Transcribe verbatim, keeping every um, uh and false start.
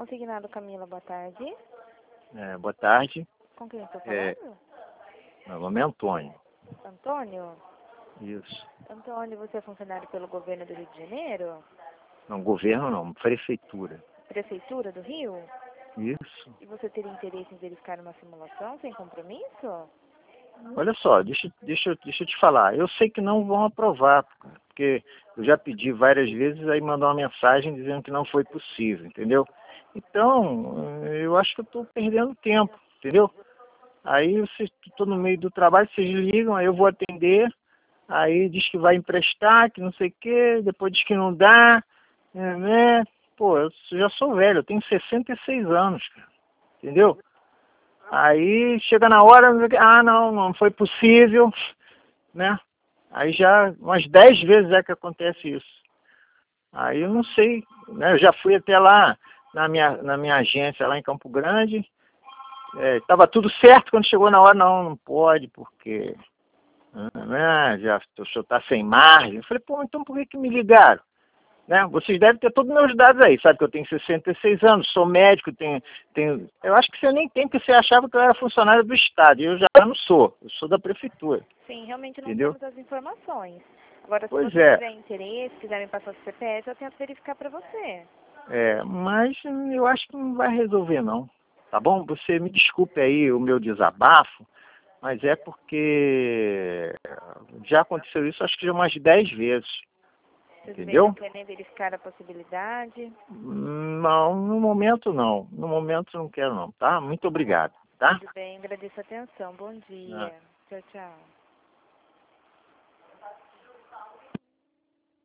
Consignado Camila, boa tarde. É, boa tarde. Com quem eu estou É, falando? meu nome é Antônio. Antônio? Isso. Antônio, você é funcionário pelo governo do Rio de Janeiro? Não, governo não, prefeitura. Prefeitura do Rio? Isso. E você teria interesse em verificar uma simulação sem compromisso? Olha só, deixa, deixa, deixa eu te falar. Eu sei que não vão aprovar, cara, porque eu já pedi várias vezes, aí mandou uma mensagem dizendo que não foi possível, entendeu? Então, eu acho que eu estou perdendo tempo, entendeu? Aí vocês estou no meio do trabalho, vocês ligam, aí eu vou atender, aí diz que vai emprestar, que não sei o quê, depois diz que não dá, é, né? Pô, eu já sou velho, eu tenho sessenta e seis anos, cara, entendeu? Aí chega na hora, ah, não, não foi possível, né? Aí já umas dez vezes é que acontece isso. Aí eu não sei, né? Eu já fui até lá na minha, na minha agência lá em Campo Grande, estava tudo certo, quando chegou na hora, não, não pode, porque né, já, o senhor está sem margem. Eu falei, pô, então por que, que me ligaram? Né? Vocês devem ter todos os meus dados aí, sabe que eu tenho sessenta e seis anos, sou médico, tenho, tenho... Eu acho que você nem tem, porque você achava que eu era funcionário do Estado, e eu já não sou, eu sou da prefeitura. Sim, realmente não Entendeu? temos as informações. Agora, se Pois você é, tiver interesse, quiser me passar o C P F, eu tento verificar para você. é, mas eu acho que não vai resolver não, tá bom? Você me desculpe aí o meu desabafo, mas é porque já aconteceu isso acho que já umas dez vezes. Vocês bem não Entendeu? querem verificar a possibilidade? Não, no momento não. No momento não quero não, tá? Muito obrigado, tá? Tudo bem, agradeço a atenção. Bom Ah. dia. Tchau, tchau.